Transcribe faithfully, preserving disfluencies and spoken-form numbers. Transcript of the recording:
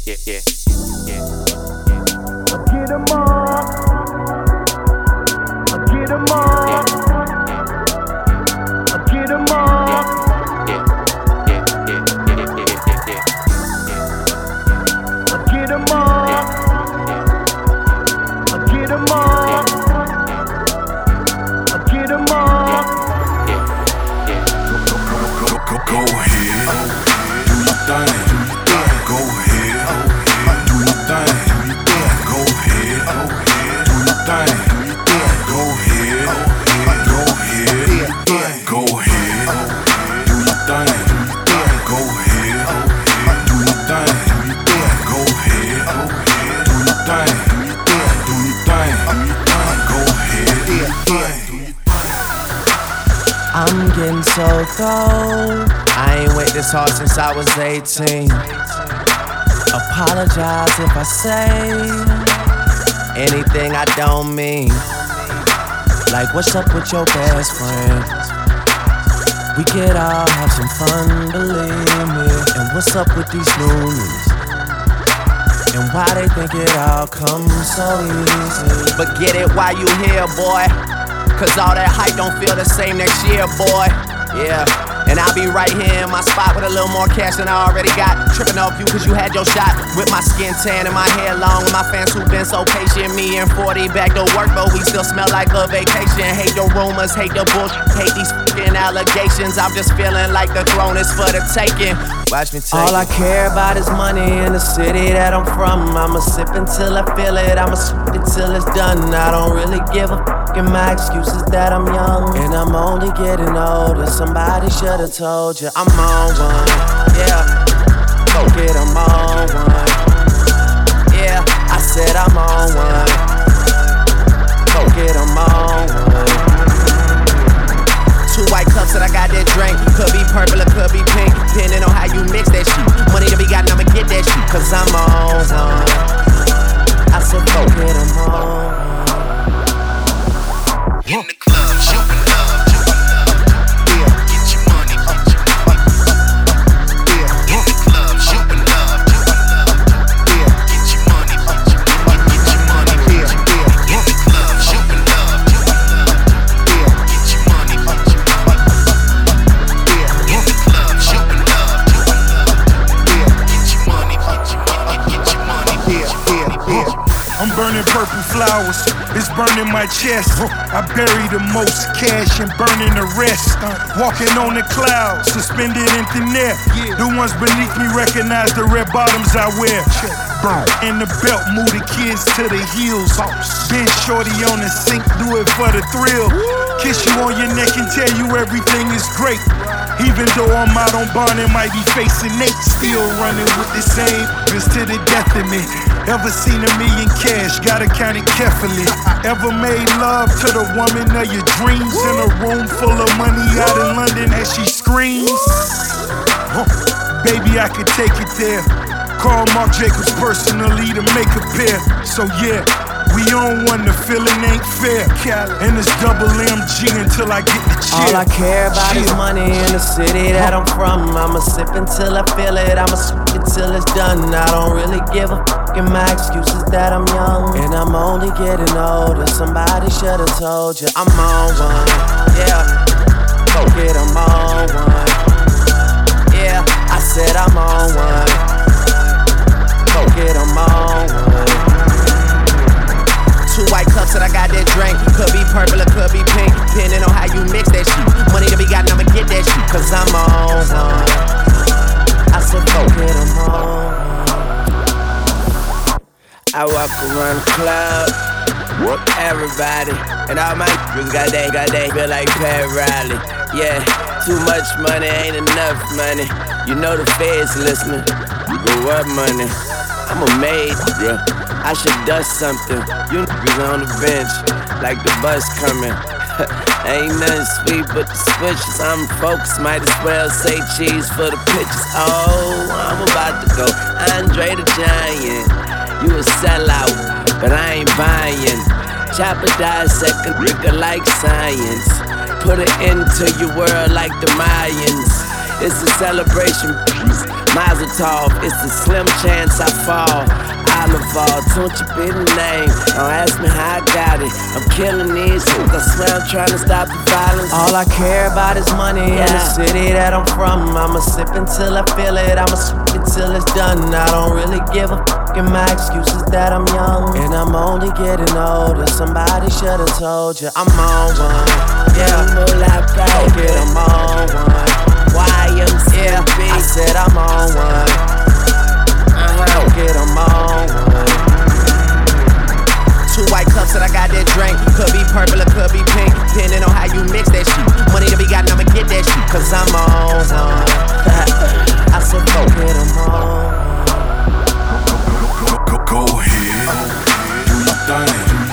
yeah, yeah, yeah. I get 'em all. I get 'em all. I get 'em all. Yeah, yeah, yeah, yeah, yeah, yeah, yeah, yeah. I get 'em all. I get 'em all. I get 'em all. Go, go, go, go ahead, do your thing. Go ahead, do your thing. Go ahead, do your thing. Go ahead, go ahead, go ahead, do your thing. Go ahead, do your thing. Go ahead, do your thing. Do your thing. Go ahead, do your thing. I'm getting so cold. I ain't wait this hard since I was eighteen. Apologize if I say anything I don't mean. Like, what's up with your best friend? We could all have some fun, believe me. And what's up with these news? And why they think it all comes so easy? But get it while you here, boy. Cause all that hype don't feel the same next year, boy. Yeah. And I'll be right here in my spot with a little more cash than I already got. Tripping off you cause you had your shot. With my skin tan and my hair long. With my fans who been so patient. Me and forty back to work, but we still smell like a vacation. Hate the rumors, hate the bullshit, hate these f***ing allegations. I'm just feeling like the throne is for the taking. Watch me take All I care about is money in the city that I'm from. I'ma sip until I feel it, I'ma sip it till it's done. I don't really give a f***, and my excuse is that I'm young. And I'm only getting older, somebody should've told you I'm on one, yeah. Go get 'em on one, yeah. I said I'm on one. Go get 'em on one. Two white cups that I got that drink. Could be purple or could be pink, depending on how you mix that shit. Money to be got, I'ma get that shit, cause I'm on one. I said go get 'em on one. In the club, shooting love. I'm burning purple flowers, it's burning my chest. I bury the most cash and burning the rest. Walking on the clouds, suspended in thin air. The ones beneath me recognize the red bottoms I wear. In the belt, move the kids to the heels. Been shorty on the sink, do it for the thrill. Kiss you on your neck and tell you everything is great. Even though I'm out on bond and might be facing Nate, still running with the same just to the death of me. Ever seen a million cash, gotta count it carefully. Ever made love to the woman of your dreams in a room full of money out in London as she screams? Huh. Baby, I could take it there. Call Marc Jacobs personally to make a pair. So yeah, we on one, the feeling ain't fair. And it's double M G until I get the cheer. All I care about is money in the city that I'm from. I'ma sip until I feel it, I'ma sip it till it's done. I don't really give a f***, and my excuse is that I'm young. And I'm only getting older, somebody should've told you I'm on one, yeah. Go get 'em on one, yeah. I said I'm on one. Go get 'em on one. Two white cups that I got that drink. Could be purple or could be pink, depending on how you mix that shit. Money to be got, I'ma get that shit, cause I'm on one. I said go get 'em on one. I walk around the club, whoop everybody, and all my niggas got that, got that, feel like Pat Riley. Yeah, too much money ain't enough money. You know the feds listening. You go up money. I'm a maid, bruh. I should dust something. You niggas on the bench, like the bus coming. Ain't nothing sweet but the switches. I'm focused, might as well say cheese for the pitches. Oh, I'm about to go Andre the Giant. You a sellout, but I ain't buying. Chopper dissect a nigga like science. Put it into your world like the Mayans. It's a celebration piece. Mazel tov, it's a slim chance I fall. Oliver, don't you be the name. Don't ask me how I got it. I'm killing these hoops. I swear I'm trying to stop the violence. All I care about is money in the city that I'm from. I'ma sip until I feel it. I'ma sip it till it's done. I don't really give a fuck. And my excuse is that I'm young and I'm only getting older. Somebody should've told you I'm on one. Yeah, moolah baby, I'm on one. Y M C A, I said I'm on one. Uh-huh, get I'm on one. Two white cups that I got that drink. Could be purple or could be pink, depending on how you mix that shit. Money to be gotten, I'ma get that shit, cause I'm on one. I said go get I'm on one. Go, go, go ahead, do your thing.